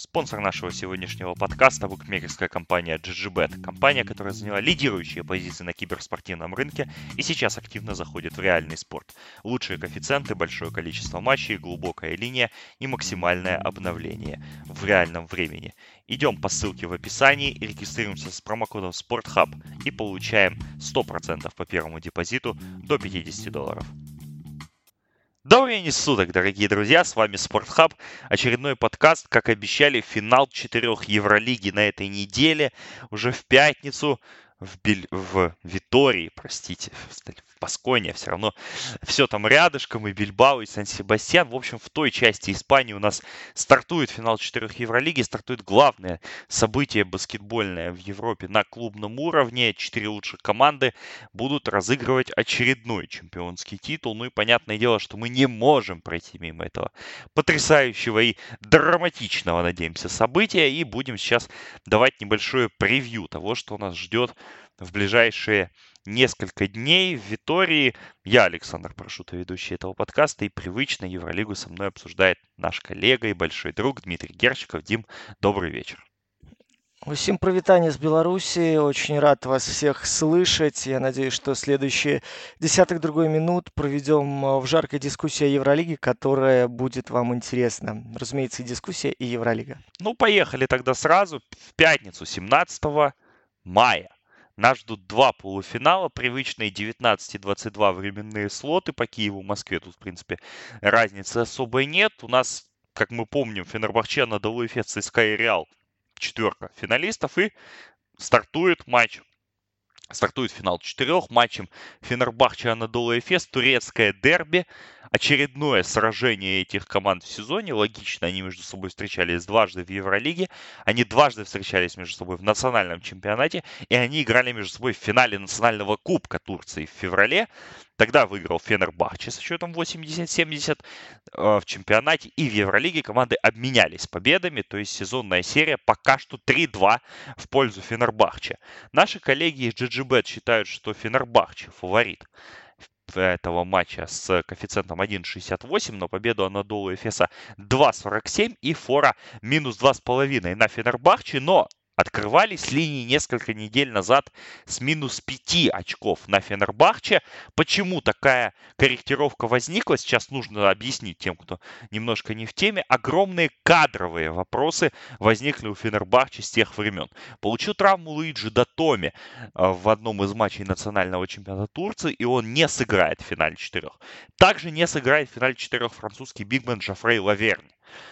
Спонсор нашего сегодняшнего подкаста – букмекерская компания GGBet. Компания, которая заняла лидирующие позиции на киберспортивном рынке и сейчас активно заходит в реальный спорт. Лучшие коэффициенты, большое количество матчей, глубокая линия и максимальное обновление в реальном времени. Идем по ссылке в описании и регистрируемся с промокодом SportHub и получаем 100% по первому депозиту до $50. Добрый времени суток, дорогие друзья, с вами SportHub, очередной подкаст, как обещали, финал 4 Евролиги на этой неделе, уже в пятницу, в Витории, простите, в Басконе, все равно все там рядышком, и Бильбао, и Сан-Себастьян. В общем, в той части Испании у нас стартует финал 4 Евролиги, стартует главное событие баскетбольное в Европе на клубном уровне. 4 лучших команды будут разыгрывать очередной чемпионский титул. Ну и понятное дело, что мы не можем пройти мимо этого потрясающего и драматичного, надеемся, события. И будем сейчас давать небольшое превью того, что нас ждет в ближайшие несколько дней в Витории. Я, Александр Паршута, ведущий этого подкаста, и привычно Евролигу со мной обсуждает наш коллега и большой друг Дмитрий Герчиков. Дим, добрый вечер. Всем привитание с Беларуси. Очень рад вас всех слышать. Я надеюсь, что следующие десяток-другой минут проведем в жаркой дискуссии о Евролиге, которая будет вам интересна. Разумеется, и дискуссия, и Евролига. Ну, поехали тогда сразу. В пятницу, 17 мая. Нас ждут два полуфинала, привычные 19 и 22 временные слоты по Киеву, Москве. Тут, в принципе, разницы особой нет. У нас, как мы помним, Фенербахче, Анадолу Эфес, ЦСКА и Реал. 4 финалистов, и стартует финал 4 матчем Фенербахче, Анадолу Эфес, турецкое дерби. Очередное сражение этих команд в сезоне. Логично, они между собой встречались дважды в Евролиге. Они дважды встречались между собой в национальном чемпионате. И они играли между собой в финале национального кубка Турции в феврале. Тогда выиграл Фенербахче со счетом 80-70 в чемпионате. И в Евролиге команды обменялись победами. То есть сезонная серия пока что 3-2 в пользу Фенербахче. Наши коллеги из GGBet считают, что Фенербахче фаворит этого матча с коэффициентом 1.68, но победу Анадолу Эфеса 2.47 и фора минус 2.5 на Фенербахче, но открывались линии несколько недель назад с минус 5 очков на Фенербахче. Почему такая корректировка возникла? Сейчас нужно объяснить тем, кто немножко не в теме. Огромные кадровые вопросы возникли у Фенербахче с тех времен. Получил травму Луиджи Датоми в одном из матчей национального чемпионата Турции, и он не сыграет в финале 4. Также не сыграет в финале 4 французский бигмен Жофрей Лаверни.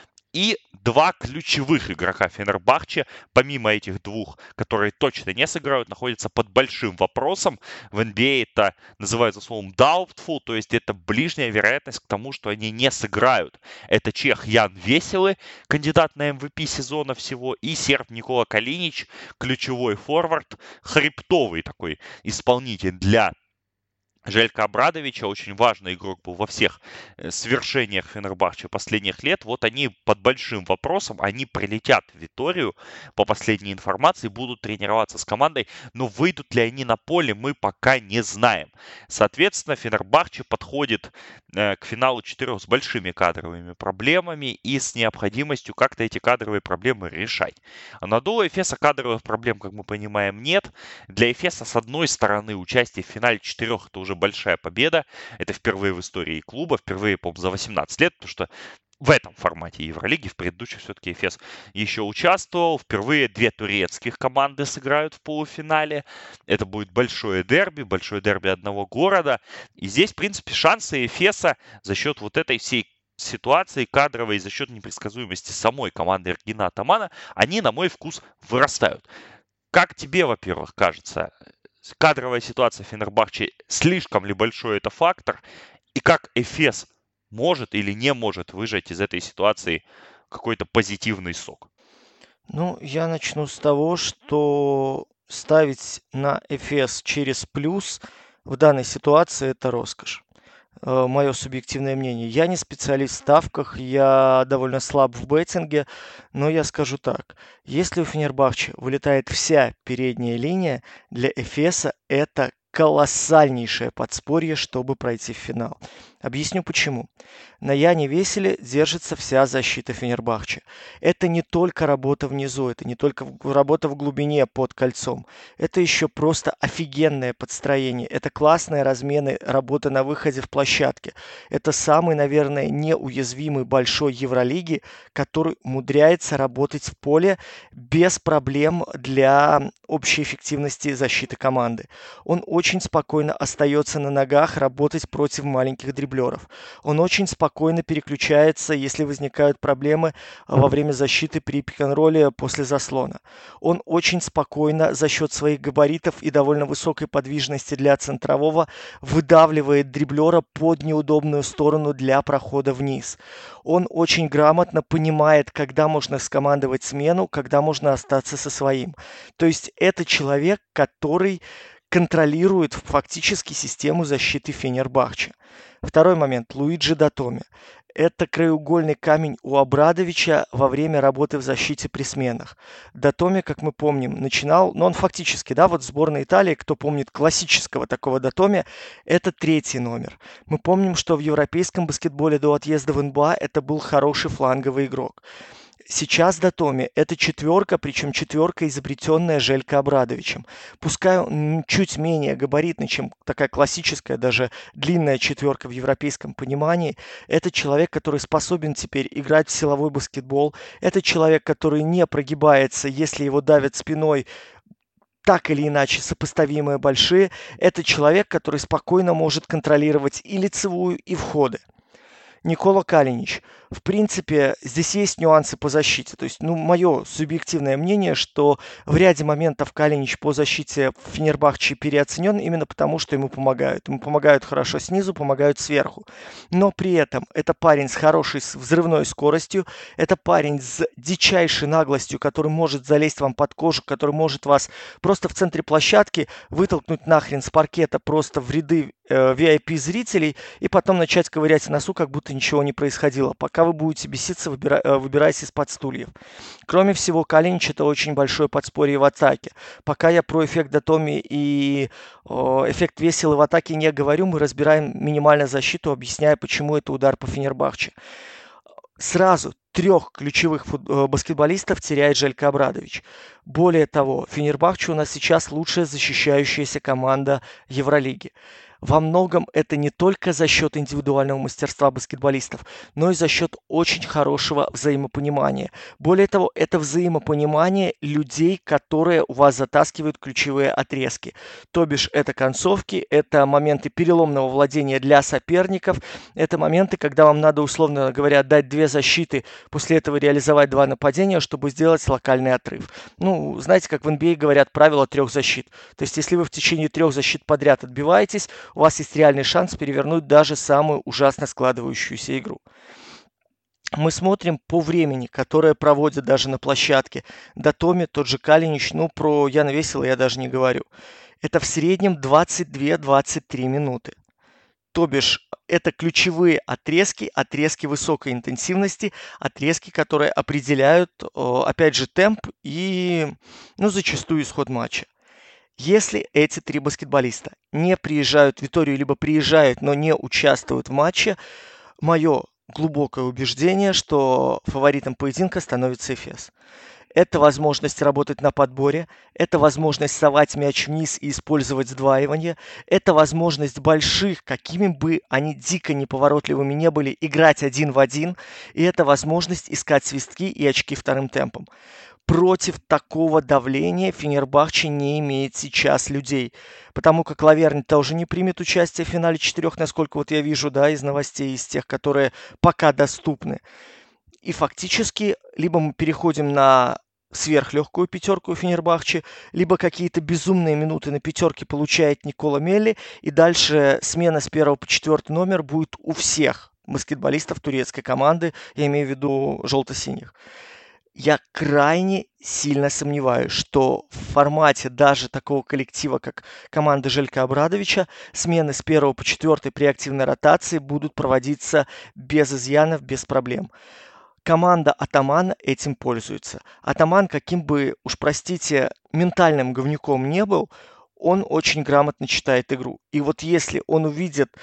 И два ключевых игрока Фенербахче, помимо этих двух, которые точно не сыграют, находятся под большим вопросом. В NBA это называется словом doubtful, то есть это ближняя вероятность к тому, что они не сыграют. Это чех Ян Веселый, кандидат на MVP сезона всего, и серб Никола Калинич, ключевой форвард, хребтовый такой исполнитель для Желька Обрадовича, очень важный игрок был во всех свершениях Фенербахче последних лет. Вот они под большим вопросом, они прилетят в Виторию, по последней информации, будут тренироваться с командой, но выйдут ли они на поле, мы пока не знаем. Соответственно, Фенербахче подходит к финалу 4 с большими кадровыми проблемами и с необходимостью как-то эти кадровые проблемы решать. Анадолу Эфеса кадровых проблем, как мы понимаем, нет. Для Эфеса, с одной стороны, участие в финале 4 это уже большая победа. Это впервые в истории клуба, впервые, по-моему, за 18 лет, потому что в этом формате Евролиги, в предыдущих все-таки Эфес еще участвовал. Впервые две турецких команды сыграют в полуфинале. Это будет большое дерби одного города. И здесь, в принципе, шансы Эфеса за счет вот этой всей ситуации кадровой, за счет непредсказуемости самой команды Эргина Атамана, они, на мой вкус, вырастают. Как тебе, во-первых, кажется, кадровая ситуация Фенербахче, слишком ли большой это фактор? И как Эфес может или не может выжать из этой ситуации какой-то позитивный сок? Ну, я начну с того, что ставить на Эфес через плюс в данной ситуации – это роскошь. Мое субъективное мнение. Я не специалист в ставках, я довольно слаб в беттинге, но я скажу так. Если у Фенербахче вылетает вся передняя линия, для Эфеса это колоссальнейшее подспорье, чтобы пройти в финал. Объясню почему. На Яне Веселе держится вся защита Фенербахче. Это не только работа внизу, это не только работа в глубине под кольцом. Это еще просто офигенное подстроение. Это классные размены, работа на выходе в площадке. Это самый, наверное, неуязвимый большой Евролиги, который умудряется работать в поле без проблем для общей эффективности защиты команды. Он очень спокойно остается на ногах работать против маленьких дриблеров. Он очень спокойно переключается, если возникают проблемы во время защиты при пик-н-ролле после заслона. Он очень спокойно за счет своих габаритов и довольно высокой подвижности для центрового выдавливает дриблера под неудобную сторону для прохода вниз. Он очень грамотно понимает, когда можно скомандовать смену, когда можно остаться со своим. То есть это человек, который контролирует фактически систему защиты Фенербахче. Второй момент. Луиджи Датоме. Это краеугольный камень у Обрадовича во время работы в защите при сменах. Датоме, как мы помним, начинал, но он фактически, да, вот сборная Италии, кто помнит классического такого Датоме, это третий номер. Мы помним, что в европейском баскетболе до отъезда в НБА это был хороший фланговый игрок. Сейчас Датоме это четверка, причем четверка, изобретенная Желько Обрадовичем. Пускай он чуть менее габаритный, чем такая классическая, даже длинная четверка в европейском понимании. Это человек, который способен теперь играть в силовой баскетбол. Это человек, который не прогибается, если его давят спиной, так или иначе сопоставимые большие. Это человек, который спокойно может контролировать и лицевую, и входы. Никола Калинич. В принципе, здесь есть нюансы по защите. То есть, мое субъективное мнение, что в ряде моментов Калинич по защите в Фенербахче переоценен именно потому, что ему помогают. Ему помогают хорошо снизу, помогают сверху. Но при этом это парень с хорошей взрывной скоростью, это парень с дичайшей наглостью, который может залезть вам под кожу, который может вас просто в центре площадки вытолкнуть нахрен с паркета просто в ряды VIP-зрителей и потом начать ковырять в носу, как будто ничего не происходило. Пока вы будете беситься, выбираясь из-под стульев. Кроме всего, Калинич это очень большое подспорье в атаке. Пока я про эффект Датоме и эффект Веселы в атаке не говорю, мы разбираем минимально защиту, объясняя, почему это удар по Фенербахче. Сразу 3 ключевых баскетболистов теряет Желько Обрадович. Более того, Фенербахче у нас сейчас лучшая защищающаяся команда Евролиги. Во многом это не только за счет индивидуального мастерства баскетболистов, но и за счет очень хорошего взаимопонимания. Более того, это взаимопонимание людей, которые у вас затаскивают ключевые отрезки. То бишь, это концовки, это моменты переломного владения для соперников, это моменты, когда вам надо, условно говоря, дать 2 защиты, после этого реализовать 2 нападения, чтобы сделать локальный отрыв. Знаете, как в NBA говорят, правило 3 защит. То есть, если вы в течение 3 защит подряд отбиваетесь, у вас есть реальный шанс перевернуть даже самую ужасно складывающуюся игру. Мы смотрим по времени, которое проводят даже на площадке. Датоме, тот же Калинич, про Яна Весела я даже не говорю. Это в среднем 22-23 минуты. То бишь, это ключевые отрезки высокой интенсивности, отрезки, которые определяют, опять же, темп и, зачастую исход матча. Если эти 3 баскетболиста не приезжают в Виторию, либо приезжают, но не участвуют в матче, мое глубокое убеждение, что фаворитом поединка становится Эфес. Это возможность работать на подборе, это возможность совать мяч вниз и использовать сдваивание, это возможность больших, какими бы они дико неповоротливыми не были, играть 1 в 1, и это возможность искать свистки и очки вторым темпом. Против такого давления Фенербахче не имеет сейчас людей. Потому как Лаверни тоже не примет участие в финале 4, насколько я вижу, из новостей, из тех, которые пока доступны. И фактически либо мы переходим на сверхлегкую пятерку Фенербахче, либо какие-то безумные минуты на пятерке получает Никола Мелли, и дальше смена с 1 по 4 номер будет у всех баскетболистов турецкой команды, я имею в виду желто-синих. Я крайне сильно сомневаюсь, что в формате даже такого коллектива, как команда Желько Обрадовича, смены с 1 по 4 при активной ротации будут проводиться без изъянов, без проблем. Команда Атамана этим пользуется. Атаман, каким бы, уж простите, ментальным говнюком не был, он очень грамотно читает игру. И вот если он увидит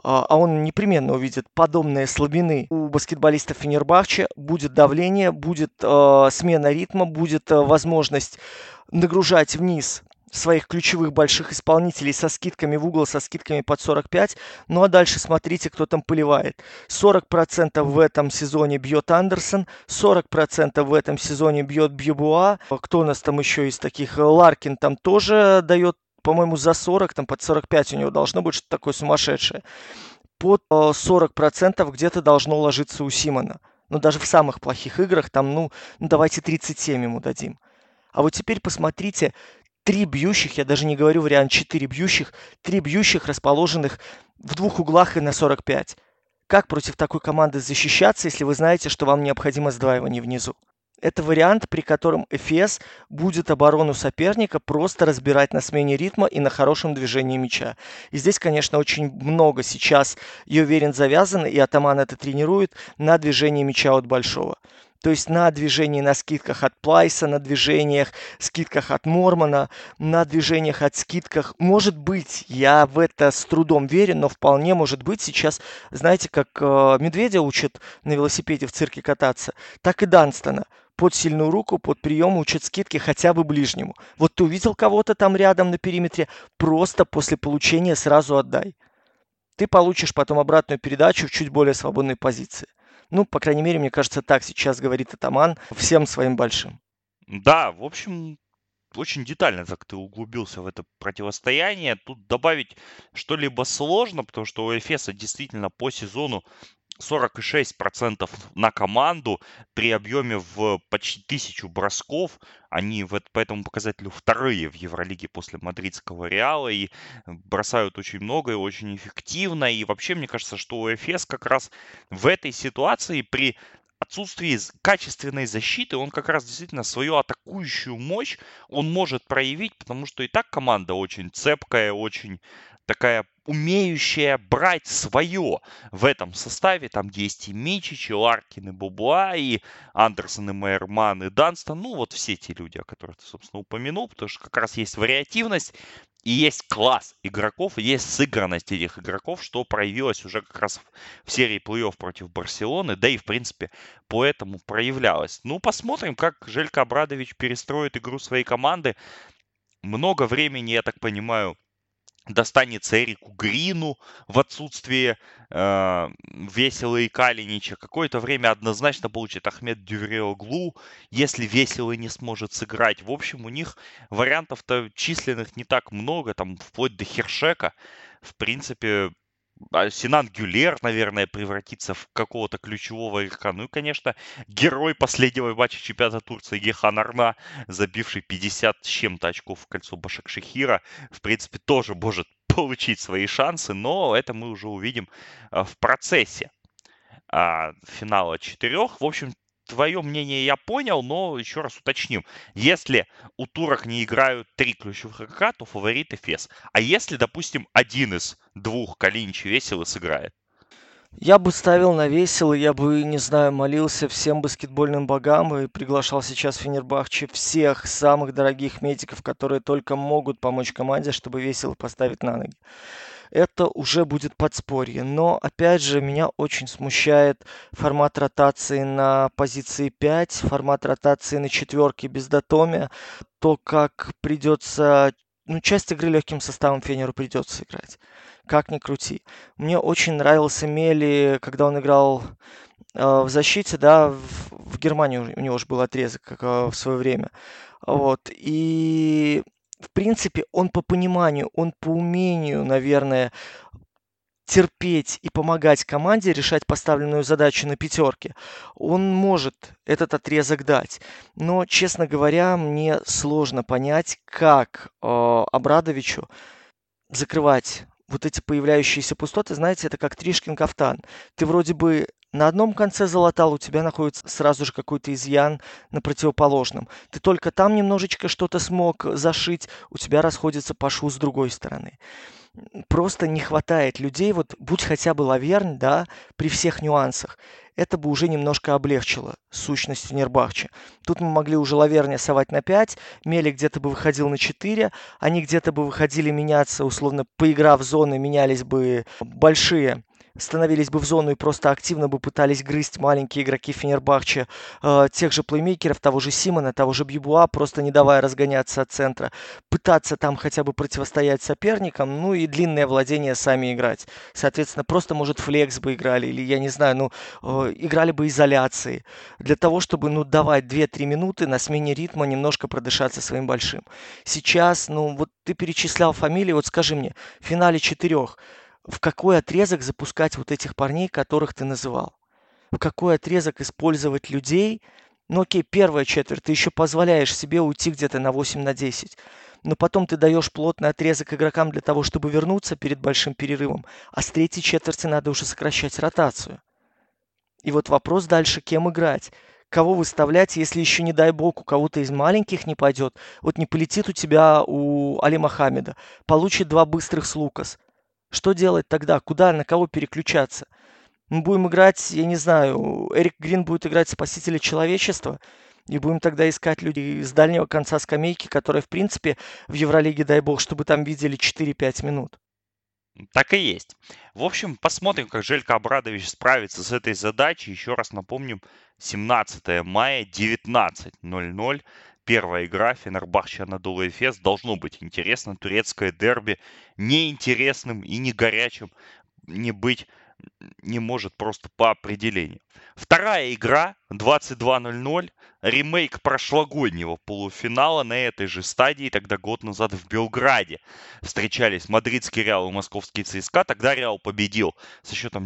а он непременно увидит подобные слабины у баскетболистов Фенербахче, будет давление, будет смена ритма, будет возможность нагружать вниз своих ключевых больших исполнителей со скидками в угол, со скидками под 45. Ну а дальше смотрите, кто там поливает. 40% в этом сезоне бьет Андерсон, 40% в этом сезоне бьет Бьюбуа. Кто у нас там еще из таких? Ларкин там тоже дает, по-моему, за 40, там под 45 у него должно быть что-то такое сумасшедшее. Под 40% где-то должно ложиться у Симона. Но даже в самых плохих играх там, ну давайте 37 ему дадим. А вот теперь посмотрите, 3 бьющих, я даже не говорю вариант 4 бьющих, 3 бьющих, расположенных в двух углах и на 45. Как против такой команды защищаться, если вы знаете, что вам необходимо сдваивание внизу? Это вариант, при котором Эфес будет оборону соперника просто разбирать на смене ритма и на хорошем движении мяча. И здесь, конечно, очень много сейчас, я уверен, завязано, и Атаман это тренирует, на движении мяча от большого. То есть на движении на скидках от Плайса, на движениях, скидках от Мормона, на движениях от скидках. Может быть, я в это с трудом верю, но вполне может быть сейчас, знаете, как медведя учат на велосипеде в цирке кататься, так и Данстона. Под сильную руку, под прием учат скидки хотя бы ближнему. Вот ты увидел кого-то там рядом на периметре, просто после получения сразу отдай. Ты получишь потом обратную передачу в чуть более свободной позиции. Ну, по крайней мере, мне кажется, так сейчас говорит Атаман всем своим большим. Да, в общем, очень детально так ты углубился в это противостояние. Тут добавить что-либо сложно, потому что у Эфеса действительно по сезону 46% на команду при объеме в почти 1000 бросков. Они по этому показателю вторые в Евролиге после мадридского Реала и бросают очень много и очень эффективно. И вообще, мне кажется, что у ЭФС как раз в этой ситуации при отсутствии качественной защиты, он как раз действительно свою атакующую мощь он может проявить, потому что и так команда очень цепкая, очень такая умеющая брать свое в этом составе. Там есть и Мичич, и Ларкин, и Бобуа, и Андерсон, и Мейерман, и Данстон. Ну, вот все те люди, о которых ты, собственно, упомянул, потому что как раз есть вариативность, и есть класс игроков, и есть сыгранность этих игроков, что проявилось уже как раз в серии плей-офф против Барселоны, да и, в принципе, поэтому проявлялось. Ну, посмотрим, как Желько Обрадович перестроит игру своей команды. Много времени, я так понимаю, достанется Эрику Грину в отсутствие Весела и Калинича. Какое-то время однозначно получит Ахмед Дювреоглу, если Веселый не сможет сыграть. В общем, у них вариантов-то численных не так много, там вплоть до Хершека. В принципе, Синан Гюлер, наверное, превратится в какого-то ключевого игрока. Ну и, конечно, герой последнего матча чемпионата Турции Гехан Арна, забивший 50 с чем-то очков в кольцо Башакшехира, в принципе, тоже может получить свои шансы, но это мы уже увидим в процессе финала 4. В общем, твое мнение я понял, но еще раз уточним. Если у турок не играют 3 ключевых игрока, то фаворит Эфес. А если, допустим, один из двух, Калинич и Веселый, сыграет? Я бы ставил на Весело, я бы, не знаю, молился всем баскетбольным богам и приглашал сейчас в Фенербахче всех самых дорогих медиков, которые только могут помочь команде, чтобы Весело поставить на ноги. Это уже будет подспорье. Но, опять же, меня очень смущает формат ротации на позиции 5, формат ротации на четверке без Датоми, то, как придется... Ну, часть игры легким составом Фенеру придется играть. Как ни крути. Мне очень нравился Мели, когда он играл в защите, да, в Германии у него же был отрезок в свое время. Вот. И в принципе, он по пониманию, он по умению, наверное, терпеть и помогать команде решать поставленную задачу на пятерке, он может этот отрезок дать. Но, честно говоря, мне сложно понять, как Обрадовичу закрывать вот эти появляющиеся пустоты. Знаете, это как Тришкин кафтан. Ты вроде бы на одном конце залатал, у тебя находится сразу же какой-то изъян на противоположном. Ты только там немножечко что-то смог зашить, у тебя расходится по шву с другой стороны. Просто не хватает людей. Вот будь хотя бы Лаверн, да, при всех нюансах, это бы уже немножко облегчило сущность Фенербахче. Тут мы могли уже Лаверня совать на 5, Мели где-то бы выходил на 4, они где-то бы выходили меняться, условно, поиграв в зоны, менялись бы большие, становились бы в зону и просто активно бы пытались грызть маленькие игроки Фенербахче тех же плеймейкеров, того же Симона, того же Бьюбуа, просто не давая разгоняться от центра, пытаться там хотя бы противостоять соперникам, ну и длинное владение сами играть. Соответственно, просто, может, флекс бы играли, или, я не знаю, ну, играли бы изоляции, для того, чтобы, ну, давать 2-3 минуты на смене ритма немножко продышаться своим большим. Сейчас, ну, вот ты перечислял фамилии, вот скажи мне, в финале 4 в какой отрезок запускать вот этих парней, которых ты называл? В какой отрезок использовать людей? Ну окей, первая четверть, ты еще позволяешь себе уйти где-то на 8-10. Но потом ты даешь плотный отрезок игрокам для того, чтобы вернуться перед большим перерывом. А с третьей четверти надо уже сокращать ротацию. И вот вопрос дальше, кем играть? Кого выставлять, если еще, не дай бог, у кого-то из маленьких не пойдет? Вот не полетит у тебя у Али Мохаммеда, получит 2 быстрых с Лукас. Что делать тогда? Куда, на кого переключаться? Мы будем играть, я не знаю, Эрик Грин будет играть спасителя человечества, и будем тогда искать людей с дальнего конца скамейки, которые, в принципе, в Евролиге, дай бог, чтобы там видели 4-5 минут. Так и есть. В общем, посмотрим, как Желько Обрадович справится с этой задачей. Еще раз напомним, 17 мая, 19:00. Первая игра Фенербахче Анадолу Эфес. Должно быть интересно. Турецкое дерби неинтересным и не горячим не быть не может просто по определению. Вторая игра 22:00. Ремейк прошлогоднего полуфинала на этой же стадии, тогда год назад в Белграде. Встречались мадридский Реал и московский ЦСКА. Тогда Реал победил со счетом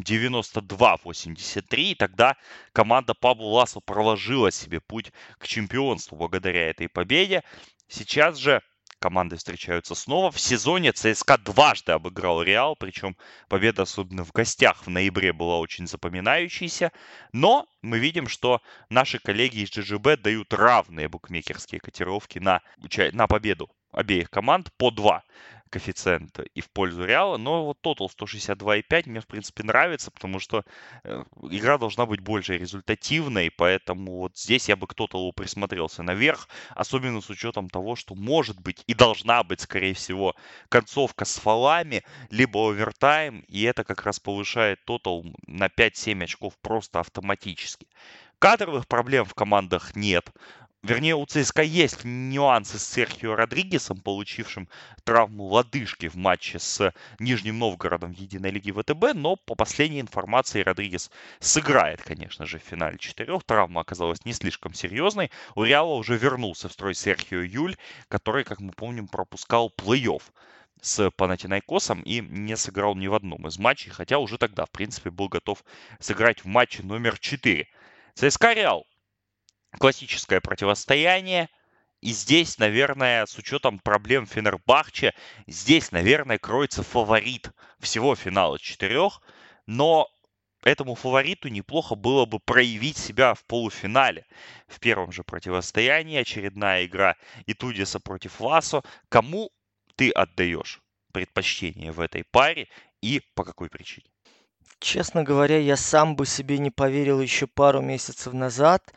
92-83. И тогда команда Пабло Ласо проложила себе путь к чемпионству благодаря этой победе. Сейчас же команды встречаются снова. В сезоне ЦСКА дважды обыграл Реал, причем победа, особенно в гостях в ноябре, была очень запоминающейся. Но мы видим, что наши коллеги из GGB дают равные букмекерские котировки на победу обеих команд по 2 коэффициента и в пользу Реала. Но вот тотал 162,5 мне, в принципе, нравится, потому что игра должна быть больше результативной, поэтому вот здесь я бы к тоталу присмотрелся наверх, особенно с учетом того, что может быть и должна быть, скорее всего, концовка с фолами, либо овертайм, и это как раз повышает тотал на 5-7 очков просто автоматически. Кадровых проблем в командах нет. Вернее, у ЦСКА есть нюансы с Серхио Родригесом, получившим травму лодыжки в матче с Нижним Новгородом в Единой Лиге ВТБ, но по последней информации Родригес сыграет, конечно же, в финале 4. Травма оказалась не слишком серьезной. У Реала уже вернулся в строй Серхио Юль, который, как мы помним, пропускал плей-офф с Панатинайкосом и не сыграл ни в одном из матчей, хотя уже тогда, в принципе, был готов сыграть в матче номер 4. ЦСКА Реал. Классическое противостояние. И здесь, наверное, с учетом проблем Фенербахче, здесь, наверное, кроется фаворит всего финала 4. Но этому фавориту неплохо было бы проявить себя в полуфинале. В первом же противостоянии очередная игра Итудиса против Ласо. Кому ты отдаешь предпочтение в этой паре и по какой причине? Честно говоря, я сам бы себе не поверил еще пару месяцев назад,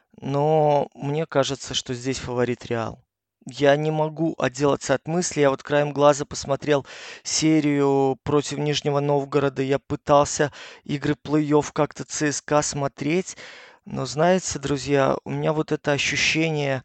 но мне кажется, что здесь фаворит Реал. Я не могу отделаться от мысли. Я вот краем глаза посмотрел серию против Нижнего Новгорода. Я пытался игры плей-офф как-то ЦСКА смотреть. Но знаете, друзья, у меня вот это ощущение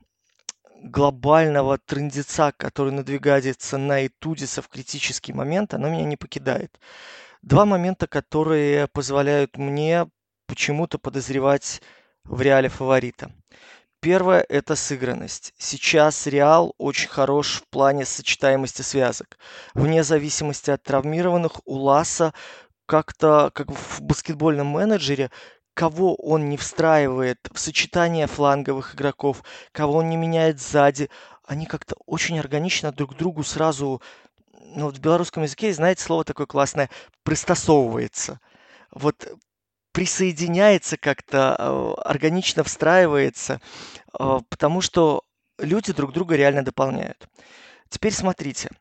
глобального трындеца, который надвигается на Итудиса в критический момент, оно меня не покидает. Два момента, которые позволяют мне почему-то подозревать в Реале фаворита. Первое – это сыгранность. Сейчас Реал очень хорош в плане сочетаемости связок. Вне зависимости от травмированных, у Ласа как-то, как в баскетбольном менеджере, кого он не встраивает в сочетание фланговых игроков, кого он не меняет сзади, они как-то очень органично друг к другу сразу, ну вот в белорусском языке, знаете, слово такое классное, пристосовывается. Вот присоединяется как-то, органично встраивается, потому что люди друг друга реально дополняют. Теперь смотрите.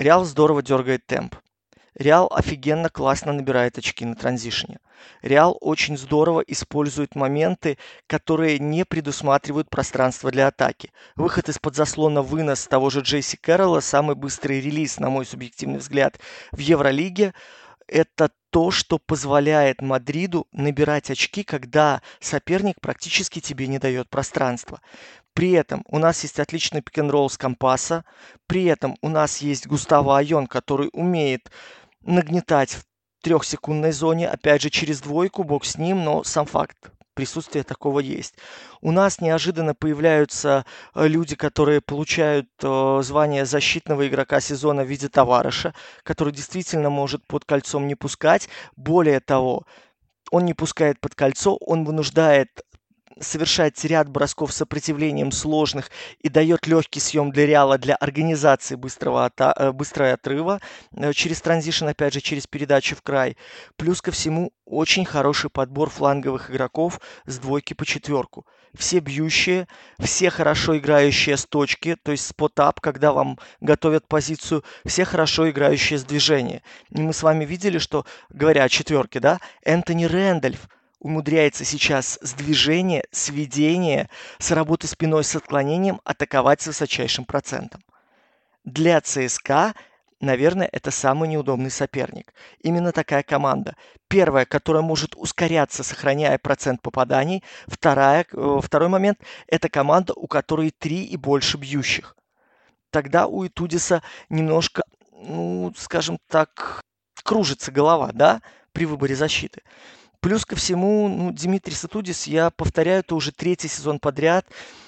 Реал здорово дергает темп. Реал офигенно классно набирает очки на транзишне. Реал очень здорово использует моменты, которые не предусматривают пространство для атаки. Выход из-под заслона, вынос того же Джейси Кэрролла, самый быстрый релиз, на мой субъективный взгляд, в Евролиге. Это то, что позволяет Мадриду набирать очки, когда соперник практически тебе не дает пространства. При этом у нас есть отличный пик-н-ролл с Компаса. При этом у нас есть Густаво Айон, который умеет нагнетать в трехсекундной зоне, опять же, через двойку, бог с ним, но сам факт присутствия такого есть. У нас неожиданно появляются люди, которые получают звание защитного игрока сезона в виде товарища, который действительно может под кольцом не пускать. Более того, он не пускает под кольцо, он вынуждает совершать ряд бросков с сопротивлением сложных и дает легкий съем для Реала для организации быстрого отрыва через транзишн, опять же, через передачу в край. Плюс ко всему, очень хороший подбор фланговых игроков с двойки по четверку. Все бьющие, все хорошо играющие с точки, то есть спот-ап, когда вам готовят позицию, все хорошо играющие с движения. И мы с вами видели, что, говоря о четверке, да, Энтони Рэндольф умудряется сейчас с движения, с ведения, с работы спиной, с отклонением атаковать с высочайшим процентом. Для ЦСКА, наверное, это самый неудобный соперник. Именно такая команда. Первая, которая может ускоряться, сохраняя процент попаданий. Второй момент – это команда, у которой 3 и больше бьющих. Тогда у Итудиса немножко, ну, скажем так, кружится голова, да, при выборе защиты. Плюс ко всему, ну, Димитрис Итудис, я повторяю, это уже третий сезон подряд.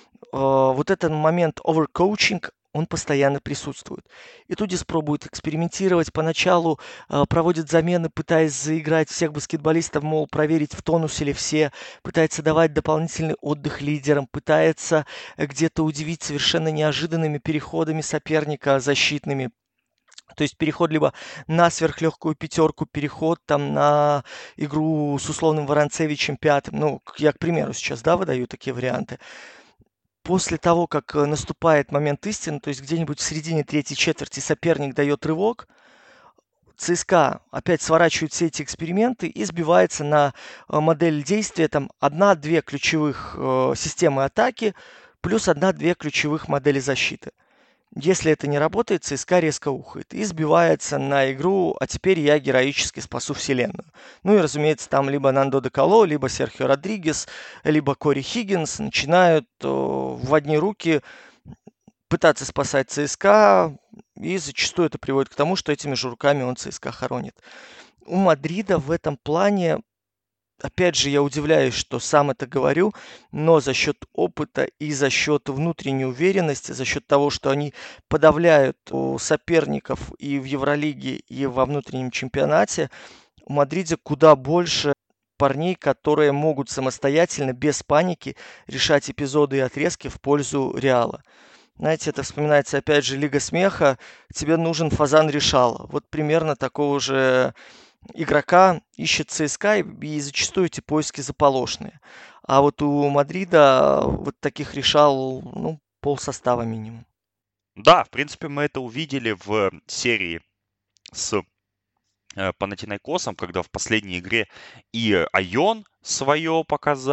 Вот этот момент overcoaching, он постоянно присутствует. Итудис пробует экспериментировать. Поначалу проводит замены, пытаясь заиграть всех баскетболистов, мол, проверить, в тонусе ли все. Пытается давать дополнительный отдых лидерам. Пытается где-то удивить совершенно неожиданными переходами соперника защитными. То есть переход либо на сверхлегкую пятерку, переход там на игру с условным Воронцевичем пятым. Ну, я, к примеру, сейчас, да, выдаю такие варианты. После того, как наступает момент истины, то есть где-нибудь в середине третьей четверти соперник дает рывок, ЦСКА опять сворачивает все эти эксперименты и сбивается на модель действия. Там одна-две ключевых системы атаки плюс одна-две ключевых модели защиты. Если это не работает, ЦСКА резко ухает и сбивается на игру, а теперь я героически спасу вселенную. Ну и, разумеется, там либо Нандо де Коло, либо Серхио Родригес, либо Кори Хиггинс начинают в одни руки пытаться спасать ЦСКА, и зачастую это приводит к тому, что этими же руками он ЦСКА хоронит. У Мадрида в этом плане, опять же, я удивляюсь, что сам это говорю, но за счет опыта и за счет внутренней уверенности, за счет того, что они подавляют соперников и в Евролиге, и во внутреннем чемпионате, у Мадрида куда больше парней, которые могут самостоятельно, без паники, решать эпизоды и отрезки в пользу Реала. Знаете, это вспоминается опять же Лига смеха. Тебе нужен Фазан Решала. Вот примерно такого же игрока ищет ЦСКА, и зачастую эти поиски заполошные. А вот у Мадрида вот таких решал, ну, полсостава минимум. Да, в принципе, мы это увидели в серии с Панатинайкосом, когда в последней игре и Айон свое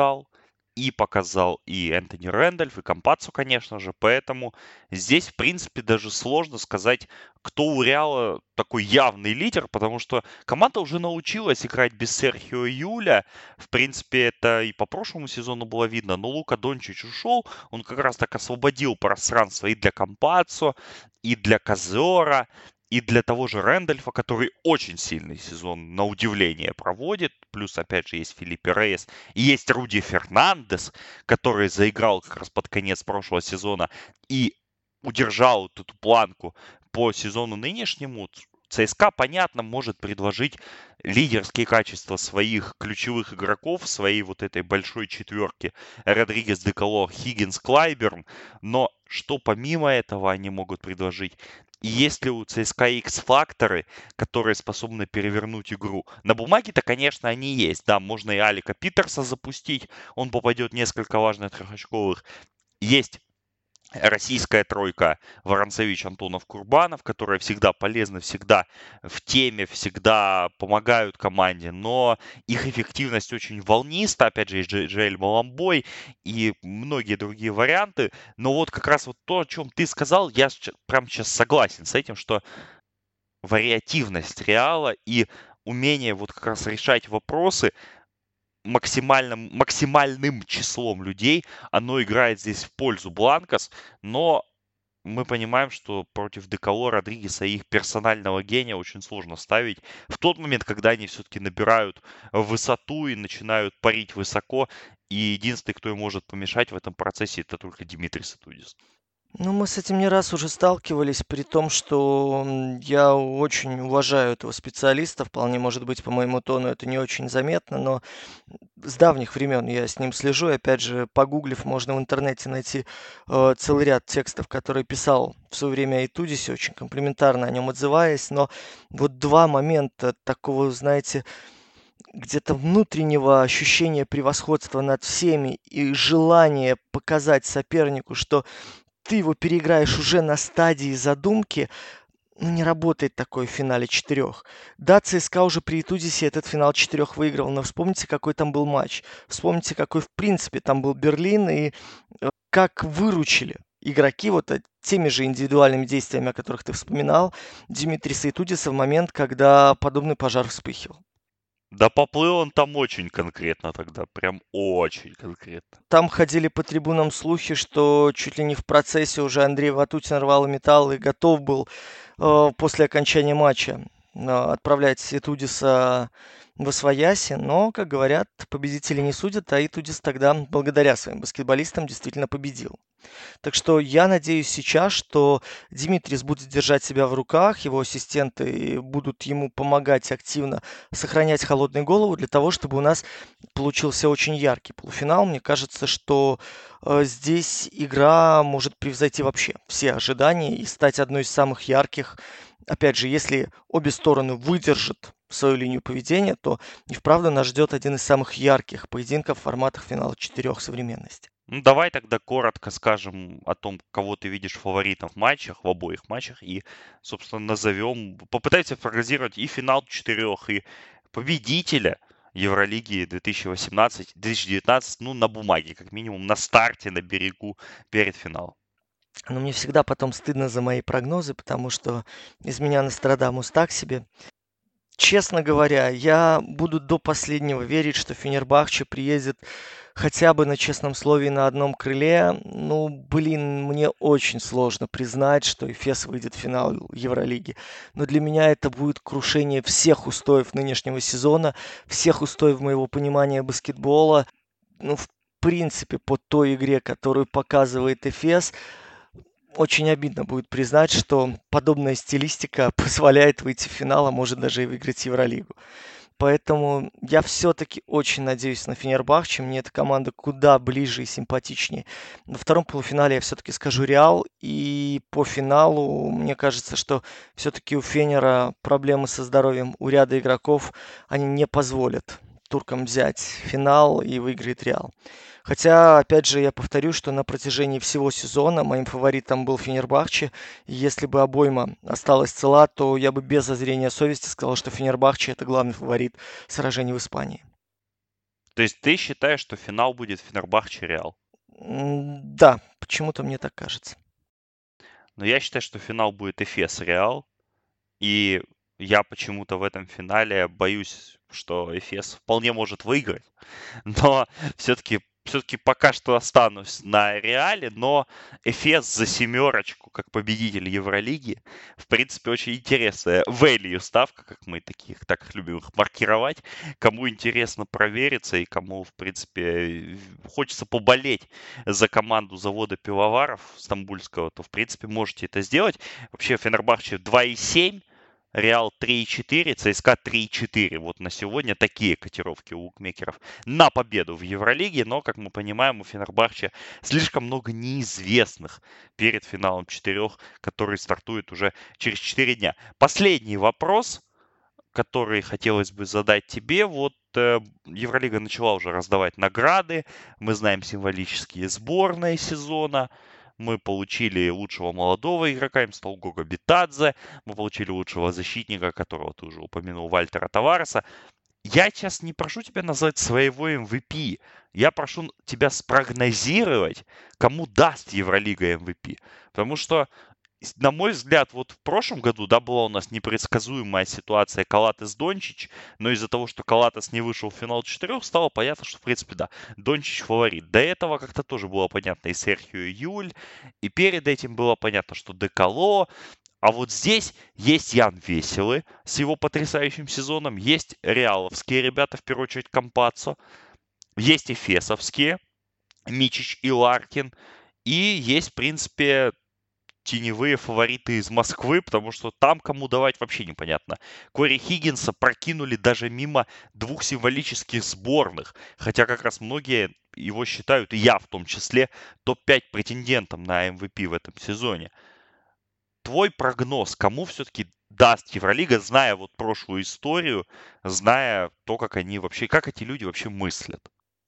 показал и Энтони Рэндольф, и Кампацо, конечно же. Поэтому здесь, в принципе, даже сложно сказать, кто у Реала такой явный лидер, потому что команда уже научилась играть без Серхио Юля. В принципе, это и по прошлому сезону было видно, но Лука Дончич ушел, он как раз так освободил пространство и для Кампацо, и для Казора, и для того же Рэндольфа, который очень сильный сезон, на удивление, проводит. Плюс, опять же, есть Филиппе Рейс. И есть Руди Фернандес, который заиграл как раз под конец прошлого сезона и удержал вот эту планку по сезону нынешнему. ЦСКА, понятно, может предложить лидерские качества своих ключевых игроков, своей вот этой большой четверки Родригес, Деколо, Хиггинс, Клайберн. Но что помимо этого они могут предложить? И есть ли у ЦСКА X-факторы, которые способны перевернуть игру? На бумаге-то, конечно, они есть. Да, можно и Алика Питерса запустить, он попадет несколько важных трехочковых. Есть российская тройка Воронцович, Антонов, Курбанов, которые всегда полезны, всегда в теме, всегда помогают команде, но их эффективность очень волниста. Опять же, есть Джаэль Маламбой и многие другие варианты. Но вот как раз вот то, о чем ты сказал, я прямо сейчас согласен с этим, что вариативность Реала и умение вот как раз решать вопросы максимальным числом людей, оно играет здесь в пользу Бланкос, но мы понимаем, что против Деколо, Родригеса и их персонального гения очень сложно ставить. В тот момент, когда они все-таки набирают высоту и начинают парить высоко, и единственный, кто им может помешать в этом процессе, это только Димитрис Итудис. Ну, мы с этим не раз уже сталкивались, при том, что я очень уважаю этого специалиста. Вполне может быть, по моему тону это не очень заметно, но с давних времен я с ним слежу. И опять же, погуглив, можно в интернете найти целый ряд текстов, которые писал в свое время о Итудисе, очень комплиментарно о нем отзываясь. Но вот два момента такого, знаете, где-то внутреннего ощущения превосходства над всеми и желания показать сопернику, что ты его переиграешь уже на стадии задумки, ну, не работает такое в финале 4. Да, ЦСКА уже при Итудисе этот финал 4 выиграл, но вспомните, какой там был матч. Вспомните, какой в принципе там был Берлин и как выручили игроки вот теми же индивидуальными действиями, о которых ты вспоминал, Димитриса Итудиса в момент, когда подобный пожар вспыхивал. Да поплыл он там очень конкретно тогда, прям очень конкретно. Там ходили по трибунам слухи, что чуть ли не в процессе уже Андрей Ватутин рвал и металл и готов был после окончания матча отправлять Итудиса в освояси, но, как говорят, победители не судят, а Итудис тогда, благодаря своим баскетболистам, действительно победил. Так что я надеюсь сейчас, что Димитрис будет держать себя в руках, его ассистенты будут ему помогать активно сохранять холодную голову для того, чтобы у нас получился очень яркий полуфинал. Мне кажется, что здесь игра может превзойти вообще все ожидания и стать одной из самых ярких. Опять же, если обе стороны выдержат свою линию поведения, то и вправду нас ждет один из самых ярких поединков в форматах финала 4 современности. Ну, давай тогда коротко скажем о том, кого ты видишь фаворитом в матчах, в обоих матчах, и, собственно, назовем, попытаемся прогнозировать и финал 4, и победителя Евролиги 2018-2019, ну, на бумаге, как минимум, на старте, на берегу, перед финалом. Но мне всегда потом стыдно за мои прогнозы, потому что из меня Нострадамус так себе. Честно говоря, я буду до последнего верить, что Фенербахче приедет хотя бы на честном слове на одном крыле. Ну, блин, мне очень сложно признать, что Эфес выйдет в финал Евролиги. Но для меня это будет крушение всех устоев нынешнего сезона, всех устоев моего понимания баскетбола. Ну, в принципе, по той игре, которую показывает Эфес, очень обидно будет признать, что подобная стилистика позволяет выйти в финал, а может даже и выиграть Евролигу. Поэтому я все-таки очень надеюсь на Фенербахче. Мне эта команда куда ближе и симпатичнее. На втором полуфинале я все-таки скажу Реал. И по финалу мне кажется, что все-таки у Фенера проблемы со здоровьем у ряда игроков. Они не позволят туркам взять финал и выиграет Реал. Хотя, опять же, я повторю, что на протяжении всего сезона моим фаворитом был Фенербахче. И если бы обойма осталась цела, то я бы без зазрения совести сказал, что Фенербахче – это главный фаворит сражений в Испании. То есть ты считаешь, что финал будет Фенербахче-Реал? Да, почему-то мне так кажется. Но я считаю, что финал будет Эфес-Реал. И я почему-то в этом финале боюсь, что Эфес вполне может выиграть. Но все-таки пока что останусь на Реале, но Эфес за 7, как победитель Евролиги, в принципе, очень интересная value ставка, как мы таких так любим их маркировать. Кому интересно провериться и кому, в принципе, хочется поболеть за команду завода пивоваров стамбульского, то, в принципе, можете это сделать. Вообще, Фенербахче 2,7. Реал 3,4, ЦСКА 3,4. Вот на сегодня такие котировки у букмекеров на победу в Евролиге. Но, как мы понимаем, у Фенербахче слишком много неизвестных перед финалом 4, который стартует уже через 4 дня. Последний вопрос, который хотелось бы задать тебе. Вот Евролига начала уже раздавать награды. Мы знаем символические сборные сезона. Мы получили лучшего молодого игрока, им стал Гого Битадзе. Мы получили лучшего защитника, которого ты уже упомянул, Вальтера Тавареса. Я сейчас не прошу тебя назвать своего MVP. Я прошу тебя спрогнозировать, кому даст Евролига MVP. Потому что, на мой взгляд, вот в прошлом году, да, была у нас непредсказуемая ситуация Калатес-Дончич, но из-за того, что Калатес не вышел в финал 4, стало понятно, что, в принципе, да, Дончич фаворит. До этого как-то тоже было понятно и Серхио Юль, и перед этим было понятно, что Деколо. А вот здесь есть Ян Веселый с его потрясающим сезоном, есть реаловские ребята, в первую очередь Кампаццо, есть эфесовские, Мичич и Ларкин, и есть, в принципе, теневые фавориты из Москвы, потому что там кому давать вообще непонятно. Кори Хиггинса прокинули даже мимо двух символических сборных, хотя как раз многие его считают, и я в том числе, топ-5 претендентом на MVP в этом сезоне. Твой прогноз, кому все-таки даст Евролига, зная вот прошлую историю, зная то, как они вообще, как эти люди вообще мыслят?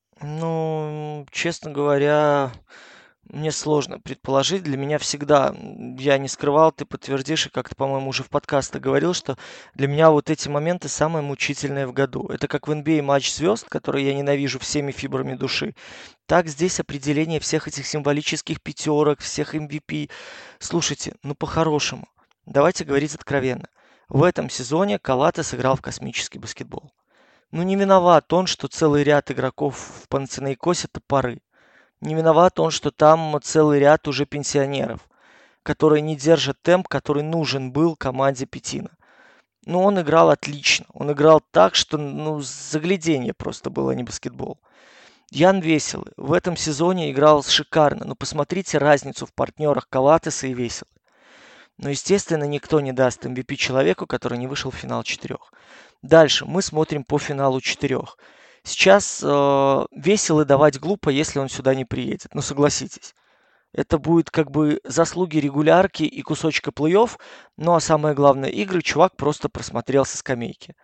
Ну, честно говоря, мне сложно предположить. Для меня всегда, я не скрывал, ты подтвердишь, и как-то, по-моему, уже в подкастах говорил, что для меня вот эти моменты самые мучительные в году. Это как в NBA матч звезд, который я ненавижу всеми фибрами души. Так здесь определение всех этих символических пятерок, всех MVP. Слушайте, ну по-хорошему, давайте говорить откровенно. В этом сезоне Калата сыграл в космический баскетбол. Ну не виноват он, что целый ряд игроков в Панатинаикосе топоры. Не виноват он, что там целый ряд уже пенсионеров, которые не держат темп, который нужен был команде Петина. Но он играл отлично. Он играл так, что загляденье просто было, а не баскетбол. Ян Веселый в этом сезоне играл шикарно. Но посмотрите разницу в партнерах Калатеса и Веселый. Но, естественно, никто не даст MVP человеку, который не вышел в финал 4. Дальше мы смотрим по финалу 4. Сейчас Веселый давать глупо, если он сюда не приедет. Ну, согласитесь. Это будет как бы заслуги регулярки и кусочка плей-офф. Ну, а самое главное, игры чувак просто просмотрел со скамейки.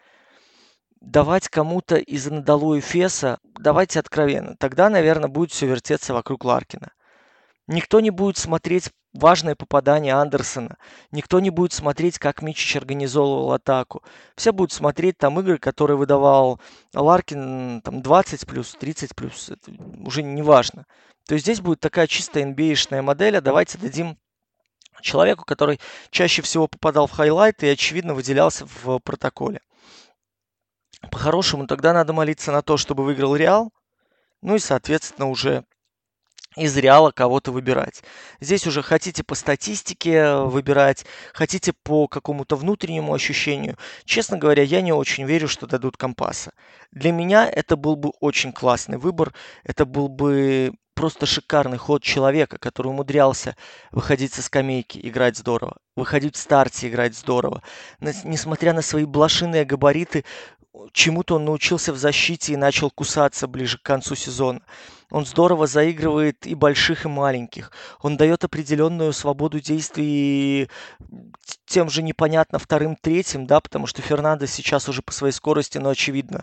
Давать кому-то из Анадолу Эфеса, давайте откровенно. Тогда, наверное, будет все вертеться вокруг Ларкина. Никто не будет смотреть важное попадание Андерсона. Никто не будет смотреть, как Мичич организовывал атаку. Все будут смотреть там игры, которые выдавал Ларкин, там 20 плюс, 30 плюс. Это уже не важно. То есть здесь будет такая чистая NBA-шная модель, а давайте дадим человеку, который чаще всего попадал в хайлайты и, очевидно, выделялся в протоколе. По-хорошему, тогда надо молиться на то, чтобы выиграл Реал. Ну и, соответственно, уже из Реала кого-то выбирать. Здесь уже хотите по статистике выбирать, хотите по какому-то внутреннему ощущению. Честно говоря, я не очень верю, что дадут Компаса. Для меня это был бы очень классный выбор. Это был бы просто шикарный ход человека, который умудрялся выходить со скамейки, играть здорово, выходить в старте, играть здорово. Несмотря на свои блошиные габариты, чему-то он научился в защите и начал кусаться ближе к концу сезона. Он здорово заигрывает и больших, и маленьких. Он дает определенную свободу действий тем же непонятно вторым, третьим, да, потому что Фернандес сейчас уже по своей скорости, но очевидно,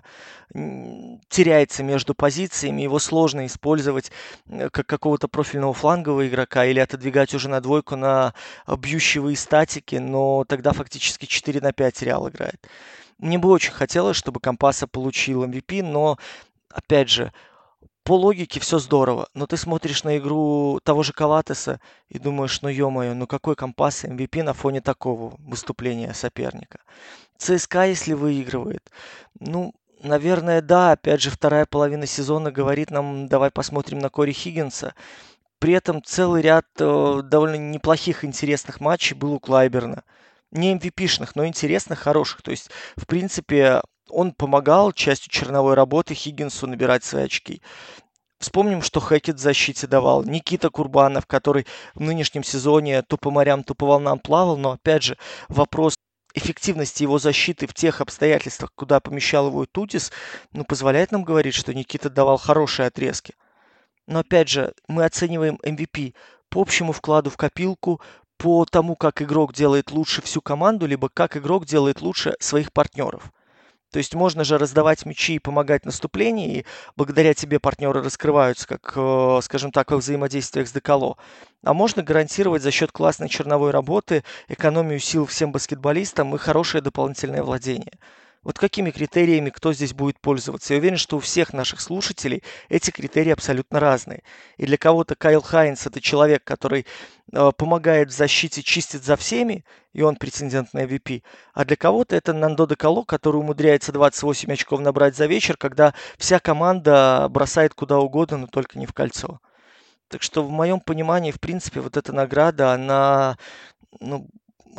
теряется между позициями. Его сложно использовать как какого-то профильного флангового игрока или отодвигать уже на двойку на бьющего из статики, но тогда фактически 4-5 Реал играет. Мне бы очень хотелось, чтобы Компаса получил MVP, но, опять же, по логике все здорово. Но ты смотришь на игру того же Калатеса и думаешь, ну ё-моё, ну какой Компас MVP на фоне такого выступления соперника? ЦСКА, если выигрывает, ну, наверное, да. Опять же, вторая половина сезона говорит нам, давай посмотрим на Кори Хиггинса. При этом целый ряд довольно неплохих, интересных матчей был у Клайберна. Не MVP-шных, но интересных, хороших. То есть, в принципе, он помогал частью черновой работы Хиггинсу набирать свои очки. Вспомним, что Хэкет в защите давал. Никита Курбанов, который в нынешнем сезоне то по морям, то по волнам плавал. Но, опять же, вопрос эффективности его защиты в тех обстоятельствах, куда помещал его Тутис, позволяет нам говорить, что Никита давал хорошие отрезки. Но, опять же, мы оцениваем MVP по общему вкладу в копилку, по тому, как игрок делает лучше всю команду, либо как игрок делает лучше своих партнеров. То есть можно же раздавать мячи и помогать в наступлении, и благодаря тебе партнеры раскрываются, как, скажем так, во взаимодействиях с Деколо. а можно гарантировать за счет классной черновой работы экономию сил всем баскетболистам и хорошее дополнительное владение. Вот какими критериями кто здесь будет пользоваться? Я уверен, что у всех наших слушателей эти критерии абсолютно разные. И для кого-то Кайл Хайнс – это человек, который помогает в защите, чистит за всеми, и он претендент на MVP. А для кого-то это Нандо де Коло, который умудряется 28 очков набрать за вечер, когда вся команда бросает куда угодно, но только не в кольцо. Так что в моем понимании, в принципе, вот эта награда, она ну,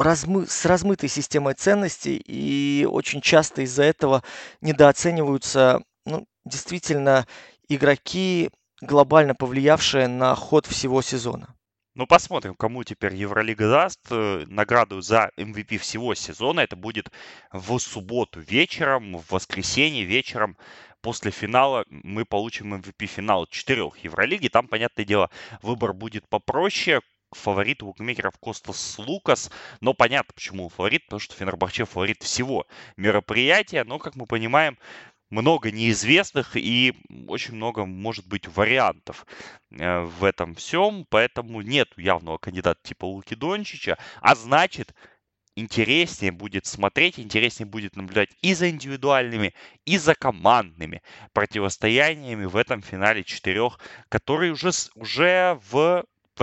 с размытой системой ценностей, и очень часто из-за этого недооцениваются действительно игроки, глобально повлиявшие на ход всего сезона. Ну, посмотрим, кому теперь Евролига даст награду за MVP всего сезона. Это будет в субботу вечером, в воскресенье вечером. После финала мы получим MVP финал 4 Евролиги. Там, понятное дело, выбор будет попроще. Фаворит у букмекеров Костас Лукас. Но понятно, почему он фаворит, потому что Фенербахче фаворит всего мероприятия. Но, как мы понимаем, много неизвестных и очень много может быть вариантов в этом всем, поэтому нет явного кандидата типа Луки Дончича, а значит интереснее будет смотреть, интереснее будет наблюдать и за индивидуальными, и за командными противостояниями в этом финале 4, который уже в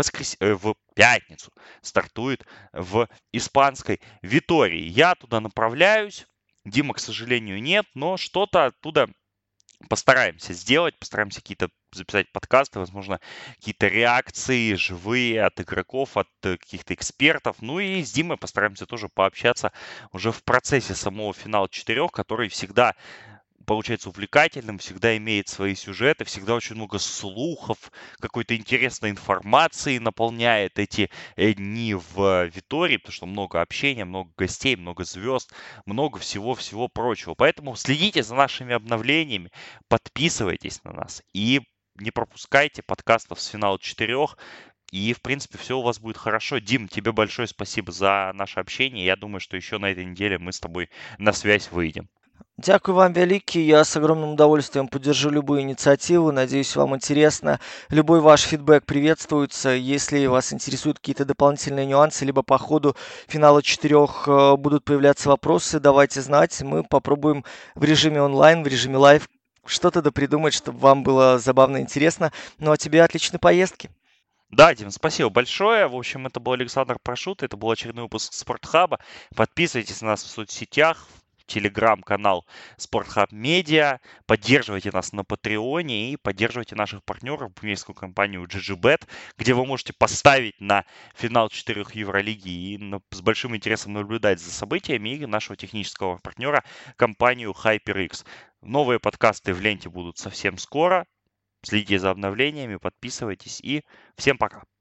в пятницу стартует в испанской Витории. Я туда направляюсь. Дима, к сожалению, нет, но что-то оттуда постараемся сделать, постараемся какие-то записать подкасты, возможно, какие-то реакции живые от игроков, от каких-то экспертов. Ну и с Димой постараемся тоже пообщаться уже в процессе самого финала 4, который всегда получается увлекательным, всегда имеет свои сюжеты, всегда очень много слухов, какой-то интересной информации наполняет эти дни в Витории, потому что много общения, много гостей, много звезд, много всего-всего прочего. Поэтому следите за нашими обновлениями, подписывайтесь на нас и не пропускайте подкастов с финала 4. И, в принципе, все у вас будет хорошо. Дим, тебе большое спасибо за наше общение. Я думаю, что еще на этой неделе мы с тобой на связь выйдем. Дякую вам великий. Я с огромным удовольствием поддержу любую инициативу. Надеюсь, вам интересно. Любой ваш фидбэк приветствуется. Если вас интересуют какие-то дополнительные нюансы, либо по ходу финала 4 будут появляться вопросы, давайте знать. Мы попробуем в режиме онлайн, в режиме лайв что-то допридумать, чтобы вам было забавно и интересно. Ну а тебе отличной поездки. Да, Дим, спасибо большое. В общем, это был Александр Прошут, это был очередной выпуск Спортхаба. Подписывайтесь на нас в соцсетях, в телеграм-канал Спортхаб Медиа, поддерживайте нас на Патреоне и поддерживайте наших партнеров, букмекерскую компанию GGBet, где вы можете поставить на финал 4 Евролиги и с большим интересом наблюдать за событиями, и нашего технического партнера, компанию HyperX. Новые подкасты в ленте будут совсем скоро. Следите за обновлениями, подписывайтесь и всем пока.